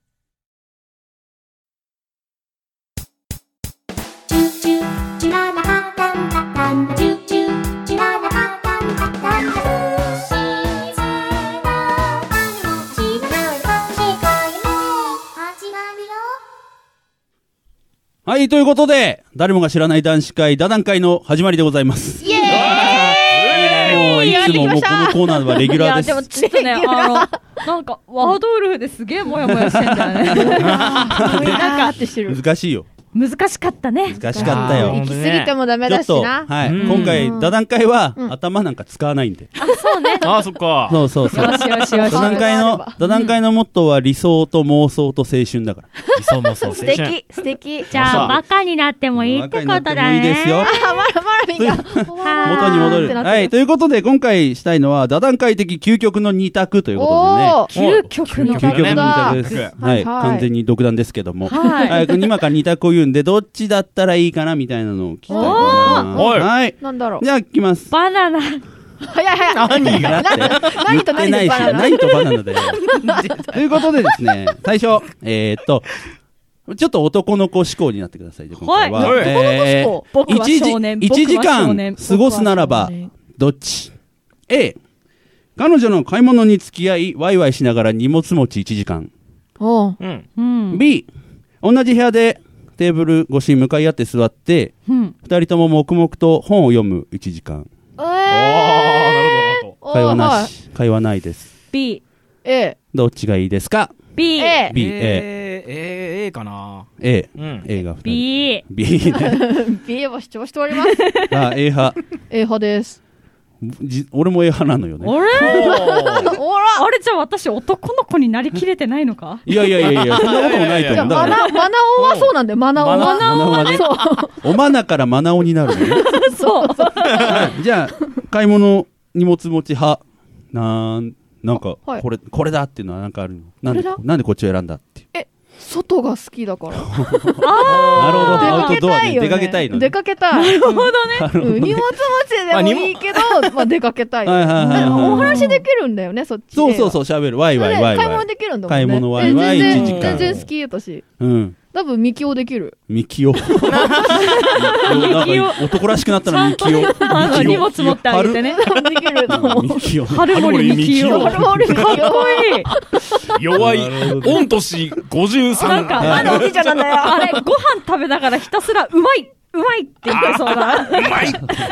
はい、ということで、誰もが知らない男子会、ダダン会の始まりでございます。 イエーイもういつももうこのコーナーはレギュラーです。 いや、でもちょっとね、あの、なんか、ワードウルフですげえモヤモヤしてんだよね。 なんかってしてる。 難しいよ。 難しかったね。 難しかったよ。 行き過ぎてもダメちょっと、 だしな。 はい。 うん今回、ダダン会は、頭なんか使わないんで。 あ、そうね。 ああ、そっか。 そうそうそう。 よしよしよし。 ダダン会の、ダダン会のモットーは理想と妄想と青春だから。 理想もそう。 素敵、素敵。 じゃあ、バカになってもいいってことだね。 バカになってもいいですよ。 あ、まらまらみが。 元に戻る。はい。ということで、今回したいのは、ダダン会的究極の二択ということでね。 究極の究極の二択です。 究極はい。 はい完全に独断ですけども。 はいはい。今から二択を言うんで、どっちだったらいいかなみたいなのを聞きたいと思います。 おーはい。 なんだろう。 じゃあ、聞きます。 バナナ。 早い早い。 何がだって、 何と何言ってないし、 でバナナ何とバナナだよ。ということでですね、最初、えーっと、ちょっと男の子思考になってください。今回は。 はいえー僕は少年一時一時僕は少年間過ごすならば僕は少年、 どっち ?A、彼女の買い物に付き合い、ワイワイしながら荷物持ちいちじかん。 おう。 うん。 うん。 B、同じ部屋でテーブル越しに向かい合って座って、 うん。 二人とも黙々と本を読むいちじかん。 えー。 ああ、なるほど、なるほ会話なはいし。会話ないです。 B。 A。 どっちがいいですか？ B。 A。 B、 ど。 A、 えー、えー、A かな。 A、 うん。 A が二人。 B。 B ね。 B は主張しております。 あ、A 派。 A 派です。 じ俺も A 派なのよね。 あれおら。 あれじゃあ私男の子になりきれてないのか？ いやいやいやいや、そんなこともないといや、 思う。だからマナ、マナオはそうなんだよ、マナオマナは。 マナオはねそう。 おまなからマナオになるのね。 そう。 はいじゃあ、買い物、荷物持ち派。なん、なんか、 はいこれ、これだっていうのはなんかあるのなんでこれだ、 なんでこっちを選んだっていう。 外が好きだから。 なるほど、アウトドアで出かけたいのね。 出かけたい。なるほどね。うん荷物持ちでもいいけど、まあ出かけたい。 はいはいはいはいお話できるんだよね、そっちで。 そうそうそう、喋る。ワイワイワイ買い物ワイ。 できるんだもんね。 買い物ワイワイ全然一時間全然好き私。 うん。 多分、ミキオできる。 ミキオ。なんか男らしくなったらミキオ。 あの、荷物持ってあげてね。 できると思う。 ミキオ。 春森みきよ。 春森みきお。 かっこいい。 弱いなるほ。ど御年ごじゅうさん。 なんかまだおじいちゃんなんだよ。 あれ、ご飯食べながらひたすらうまいうまいって言ってそうだ。 うまい。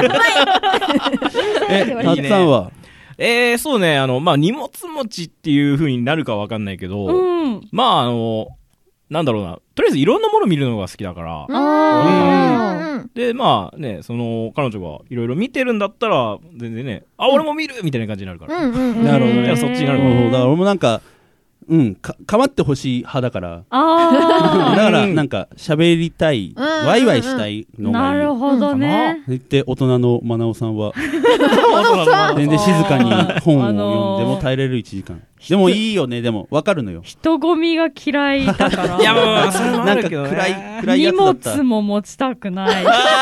え、たっさんはえー、そうね、あの、まあ、荷物持ちっていう風になるかわかんないけど、 うん。 まあ、あの、なんだろうな、とりあえずいろんなもの見るのが好きだから、 あで、まあね、その、彼女がいろいろ見てるんだったら、全然ね、あ、俺も見るみたいな感じになるから。 うんうんうん。 なるほどねいやそっちになるうんだから俺もなんか、うん、か、かまってほしい派だから。 あだから、 うんなんか、喋りたい、 うんうんうんワイワイしたいあ。 のがいい。 なるほどね。 で、大人のマナオさんは、 さん全然静かに本をあのー読んでも耐えれるいちじかん。でもいいよね、でも、わかるのよ。 人混みが嫌いだから。 いや、まあ、それもあなんかるけどね。 暗い、暗いや荷つだった。 物も持ちたくない。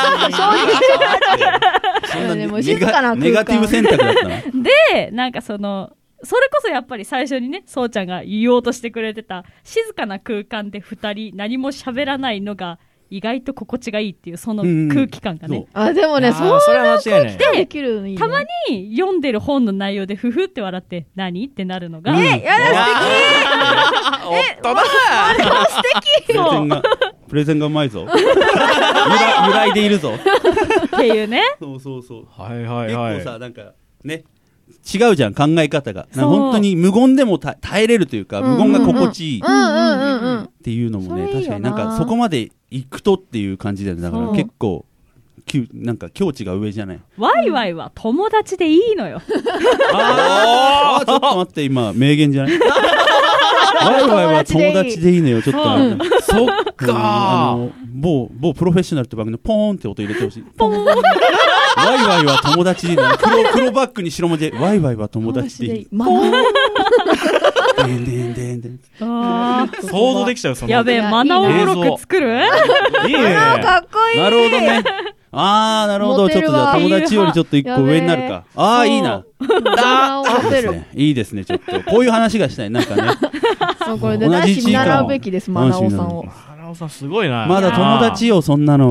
そんなでもネ静かな空間ガネガティブ選択だったの。 で、なんかその、それこそやっぱり最初にね、そうちゃんが言おうとしてくれてた、静かな空間で二人何も喋らないのが意外と心地がいいっていうその空気感がね、 あでもねそういう空気感できるのいいね。 たまに読んでる本の内容でふふって笑って何ってなるのが、 えやだ素敵えおっとだ素敵プレゼンがプレゼンがうまいぞゆら揺らいでいるぞっていうね。 そうそうそうはいはいはい。 結構さなんかね違うじゃん考え方が。なんか本当に無言でも耐えれるというか、無言が心地いいっていうのもね、確かになんかそこまで行くとっていう感じだよね。だから結構なんか境地が上じゃない。 ワイワイは友達でいいのよ。 ああちょっと待って、今名言じゃないワイワイは友達でいいのよ。ちょっとそっかー、 某某プロフェッショナルって番組のポーンって音入れてほしい。ポーンワイワイは友達でいいのよ。黒黒バッグに白文字でワイワイは友達でいい。ポーンでんでんでんでん。 想像できちゃう。そのやべえ、マナオブロック作る。 いいね。 かっこいい。 なるほどね。ああなるほど。ちょっとじゃあ友達よりちょっと一個上になるか。ああいいな。いいですね。ちょっとこういう話がしたい。なんかね。 そうこれで男子見習うべきです。マナオさんを。 マナオさんすごいな。 まだ友達よそんなの。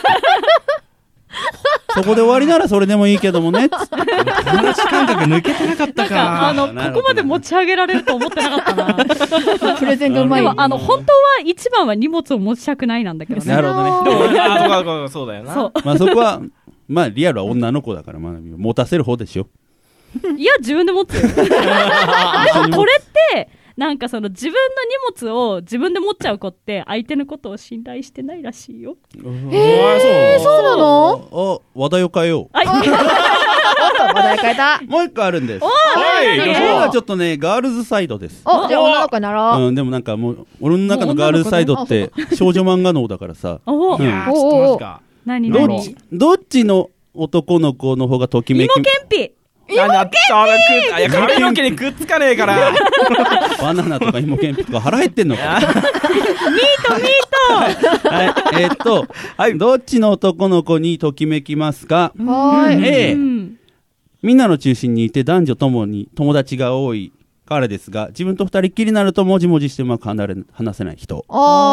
そこで終わりならそれでもいいけどもね。友達感覚抜けてなかったか。 あのここまで持ち上げられると思ってなかったな。 プレゼンがうまい。 でもあの本当は一番は荷物を持ちたくないなんだけどね。 なるほどね。 でもあそうだよな。 そう。 まあそこはまあリアルは女の子だからまあ持たせる方でしょ。 いや自分で持ってる。でもこれってなんかその自分の荷物を自分で持っちゃう子って相手のことを信頼してないらしいよ。 えー、そうなの？ あ、話題を変えよう。 はい。話題変えた。 もう一個あるんです。 はい。 これはちょっとねガールズサイドです。 お、じゃあ女の子になろう。 うん、でもなんかもう俺の中のガールズサイドって少女漫画脳だからさ。 お、 いやちょっとマジか。 何どっ何？ ちどっちの男の子の方がときめき？ 芋けんぴ。 芋けんぴ。いや髪の毛にくっつかねえから。 バナナとか芋けんぴとか腹減ってんのか。 ミートミート。 はい、えー、っと、はい、どっちの男の子にときめきますか？ はい。 A、みんなの中心にいて男女ともに友達が多い彼ですが、自分と二人っきりになるともじもじしてうまく離れ話せない人。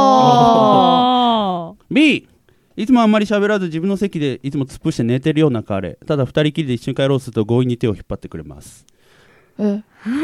あー。B、いつもあんまり喋らず自分の席でいつも突っ伏して寝てるような彼。ただ二人きりで一緒に帰ろうとすると強引に手を引っ張ってくれます。 え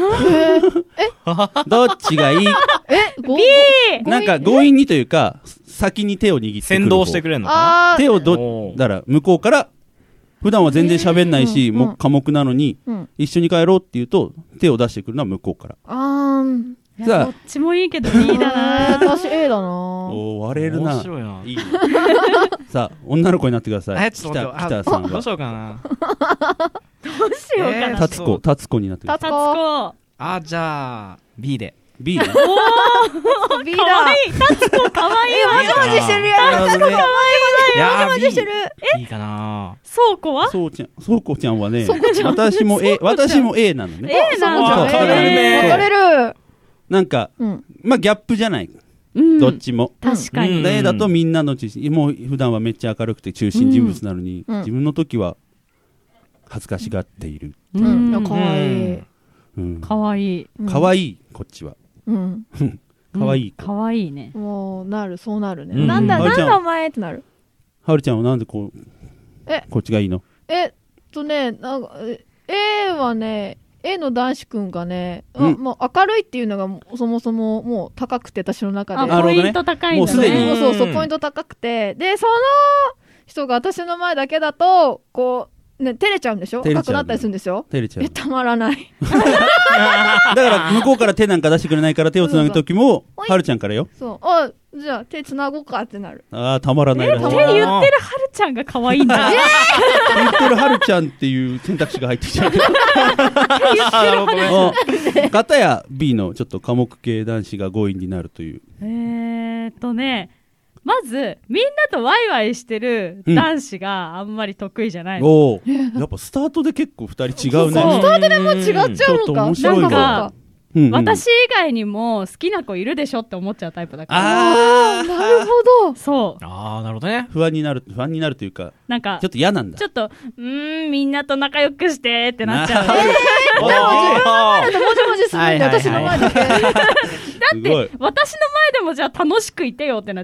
どっちがいい？ え B。 なんか強引にというか先に手を握ってくる。 先導してくれるのかな。 手をどだから向こうから普段は全然喋んないし、もう寡黙なのに、一緒に帰ろうって言うと手を出してくるのは向こうから。 あー。 さあどっちもいいけど B だな。 私 A だな。 お割れるな。 面白いな。 いいさあ女の子になってください。 ちょっと待って。 北さんはどうしようかな。 どうしようかな。 タツコタツコになってください。 タツコ。 あじゃあ B で。 B ね。 おー B だ。 かわいい。タツコかわいい。 もじもじしてるやん。タツコかわいい。もじもじしてる。 いいかな。 そうこは？ そうちゃん、そうこちゃんはね、私も A、私も A なのね。 A なんだ。 分かれるね。 分かれる。 なんか、まあギャップじゃない。どっちも。 確かに。 A だとみんなの中心、もう普段はめっちゃ明るくて中心人物なのに、自分の時は恥ずかしがっている。 うん、かわいい。 かわいい。 かわいい、こっちは。 うん。 かわいい。 かわいいね。 もう、なる、そうなるね。なんだ、なんだお前ってなる。 はるちゃんはなんでこう、こっちがいいの？ えっとね、なんか、A はね、A の男子くんがね、もう明るいっていうのがそもそももう高くて私の中で。 ポイント高いんだね。 もうすでに。 そうそう、ポイント高くて。で、その人が私の前だけだと、こう、ね、照れちゃうんでしょ？赤くなったりするんですよ。 照れちゃう。 え、たまらない。 だから向こうから手なんか出してくれないから手をつなぐときも、はるちゃんからよ。 そう。あ、じゃあ手つなごうかってなる。 ああ、たまらないらしい。 手言ってるはるちゃんが可愛いんだ。 言ってるはるちゃんっていう選択肢が入ってきちゃう。 なるほどね。 かたや B のちょっと寡黙系男子が強引になるという。 えーっとね、まずみんなとワイワイしてる男子があんまり得意じゃないの。 おお、やっぱスタートで結構二人違うね。 スタートでもう違っちゃうのか。 面白いなんかうんうん、 私以外にも好きな子いるでしょって思っちゃうタイプだから。 ああ、なるほど。 そう。 ああ、なるほどね。 不安になる、不安になるというか、 なんかちょっと嫌なんだ。 ちょっと、うーん、みんなと仲良くしてってなっちゃう。 えー、でも自分の前だともじもじするんで、私の前だけ。 だって、私の前でもじゃあ楽しくいてよってなっちゃう。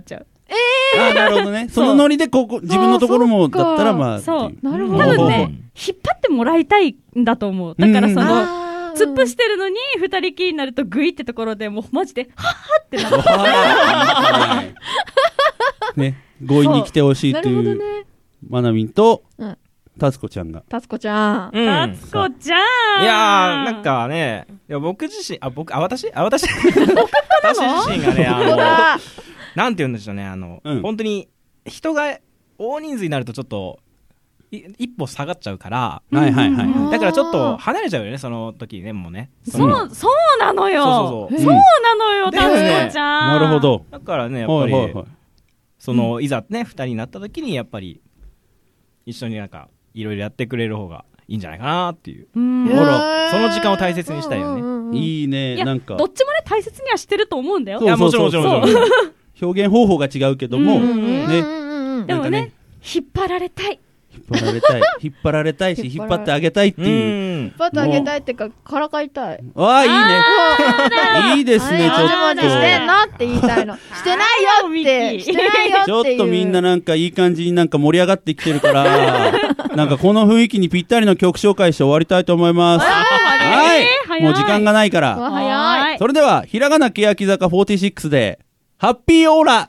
えー、あなるほどね。そのノリでここ自分のところもだったらまあそうなるほど多分ね引っ張ってもらいたいんだと思う。だからその、うん突っ伏してるのに二人きりになるとグイってところでもうマジではっはってなってね強引に来てほしいっていう、ね、まなみんと、うん、たつこちゃんがたつこちゃん、 うん、たつこちゃんいやーなんかねいや僕自身あ僕あ私あ私私自身がねあのなんて言うんでしょうねあの、うん、本当に人が大人数になるとちょっと一歩下がっちゃうから、 はいはいはい、 だからちょっと離れちゃうよねその時ねもうねそうそうなのよそうそうそうそうなのよたつこちゃんなるほどだからねやっぱり、はいはいはい、そのいざねふたりになった時にやっぱり一緒になんかいろいろやってくれる方がいいんじゃないかなっていう、うんほらその時間を大切にしたいよね、うんうん、 いいねなんかどっちもね大切にはしてると思うんだよ。 いやもちろんもちろんもちろん表現方法が違うけども、うんうんうん、ねでもね引っ張られたい引っ張られたい引っ張られたいし引っ張ってあげたいっていう引っ張ってあげたいっていうかからかいたい。 ああいいねいいですねちょっともじしてんのって言いたいのしてないよってしてないよってちょっとみんななんかいい感じになんか盛り上がってきてるからなんかこの雰囲気にぴったりの曲紹介して終わりたいと思います。はいもう時間がないから早い。 それではひらがな欅坂フォーティシックスでハッピーオーラ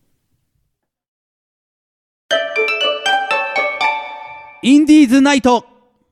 インディーズナイト。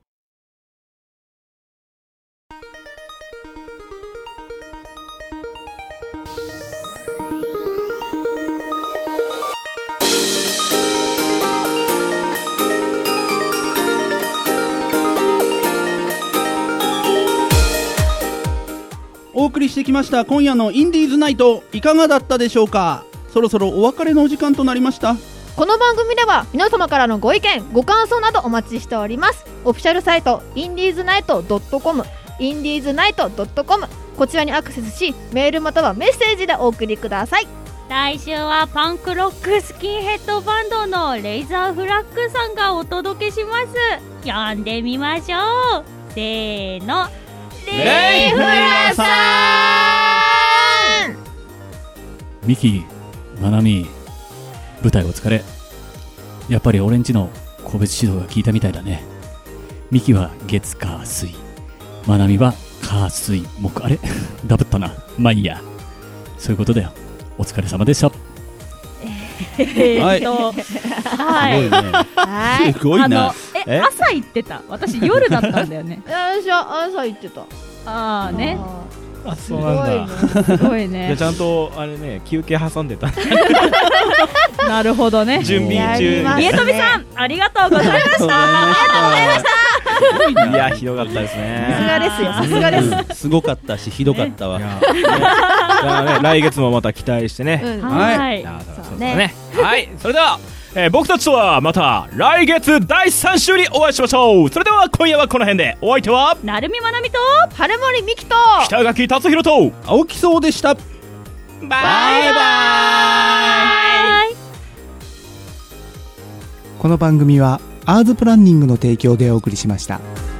お送りしてきました今夜のインディーズナイトいかがだったでしょうか。そろそろお別れのお時間となりました。 この番組では皆様からのご意見ご感想などお待ちしております。オフィシャルサイトインディーズナイトドットコムインディーズナイトドットコムこちらにアクセスしメールまたはメッセージでお送りください。 来週はパンクロックスキンヘッドバンドのレイザーフラッグさんがお届けします。読んでみましょう。せーのレイフラさん。 ミキ、マナミ、舞台お疲れ。やっぱり俺んちの個別指導が効いたみたいだね。ミキは月火水、マナミは火水木、あれダブったな。まあいいや、そういうことだよ。お疲れ様でした。 えー、っとはいすごいな。 え朝行ってた。私夜だったんだよね。 私は朝行ってた。 ああね。 あそうなんだ。すごいね。 じゃちゃんとあれね休憩挟んでた。 なるほどね。 準備中。 家飛さんありがとうございました。ありがとうございました。 いやひどかったですね。 さすがですよ。さすがです。 すごかったしひどかったわ。 ね、来月もまた期待してね。 うん、はい。 そうね。はい。それでは、えー、僕たちとはまた来月だいさん週にお会いしましょう。それでは今夜はこの辺で。お相手はなるみまなみと春森美希と北垣達弘と青木荘でした。バイバイ。 この番組はアーズプランニングの提供でお送りしました。